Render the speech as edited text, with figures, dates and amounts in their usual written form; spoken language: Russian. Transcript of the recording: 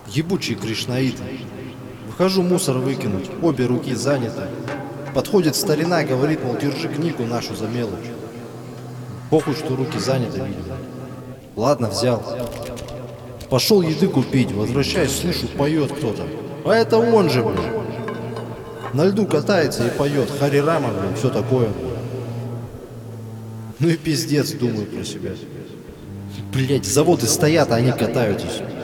Ебучий кришнаит. Выхожу мусор выкинуть, обе руки заняты. Подходит старина, говорит, мол, держи книгу нашу за мелочь. Похуй, что руки заняты, видимо. Ладно, взял. Пошел еды купить, возвращаюсь, слышу, поет кто-то. А это он же, блин. На льду катается и поет. Хари Рама, блин, все такое. Ну и пиздец, думаю про себя. Блять, заводы стоят, а они катаются.